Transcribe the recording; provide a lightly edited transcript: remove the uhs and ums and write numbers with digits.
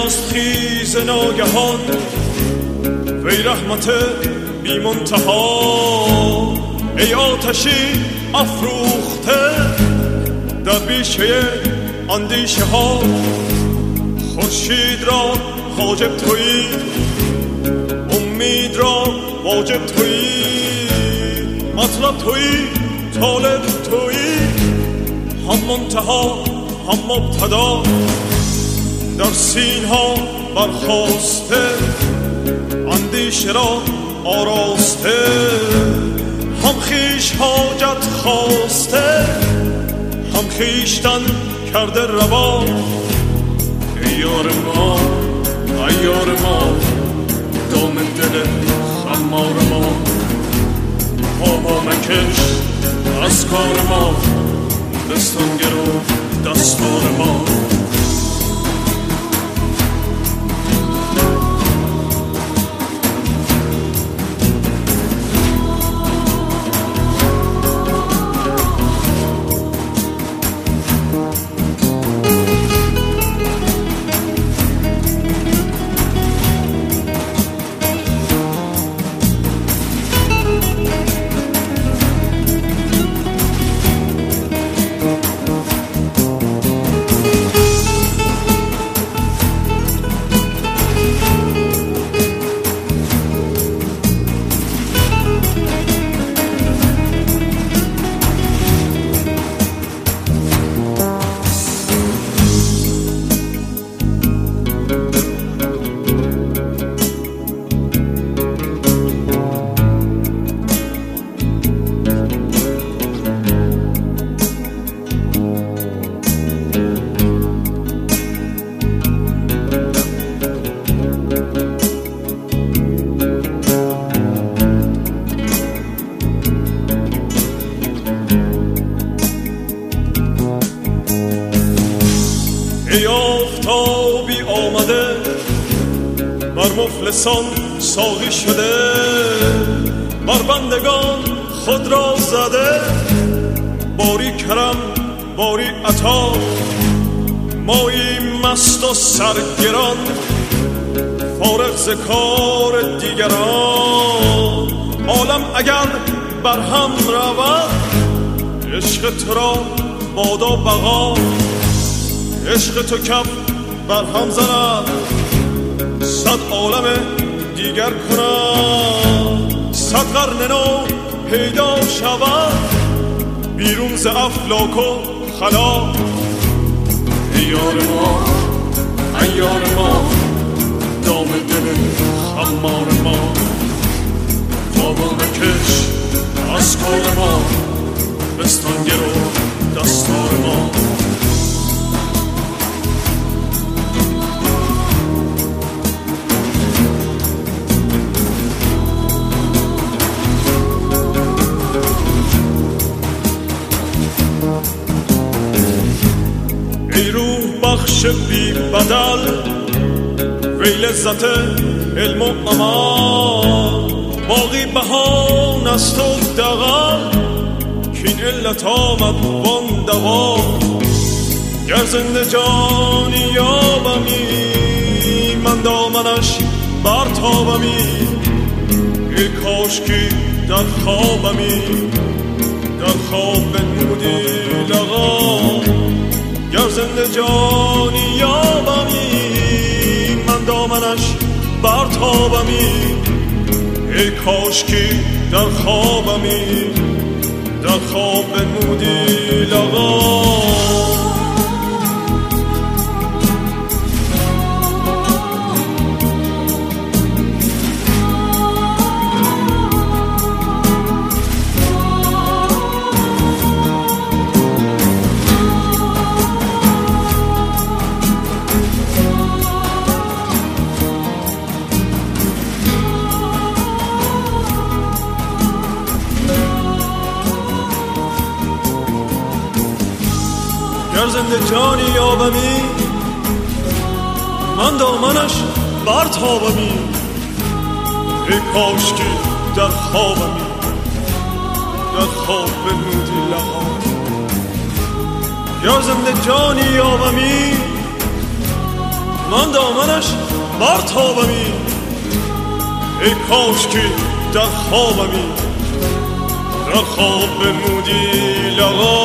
ماست خیز ناگهان وی رحمت بی منتها ای آتشی افروخته در بیشه اندیشه ها خورشید را حاجب تویی امید را واجب تویی مطلب تویی طالب تویی هم منتها هم مبتدا در سین ها برخاسته اندیشه را آراسته هم خیش حاجت خواسته هم خیشتن کرده روا ای یار ما ای یار ما دام دل خمار ما پا مکش از کار ما دستان گرو دستار ما ای آفتابی آمده بر مفلسان ساقی شده بر بندگان خود را زده باری کرم باری عطا مایی مست و سرگران فارغ ز کار دیگران عالم اگر بر هم رود عشق تو را بادا بقا عشق تو کف بر هم زند صد عالم دیگر کند صد قرن نو پیدا شود بیرون ز افلاک و خلا ای یار ما ای یار ما دام دل خمار ما خوابا مکش از کار ما بستان گرو دستار ما ای روح بخش بی بدل وی لذت علم و عمل باقی بهان است و دغل کین علت آمد وان دوا گر زنده جانی یابمی من دامنش برتابمی ای کاشکی در خوابمی در خواب بنمودی لقا گر زنده جانی یابمی من دامنش برتابمی ای کاشکی در خوابمی در خواب بنمودی لقا گر زنده جانی یابمی من دامنش برتابمی ای کاشکی در خوابمی در خواب بنمودی لقا گر زنده جانی یابمی من دامنش برتابمی، ای کاش که در خوابمی، در خواب بنمودی لقا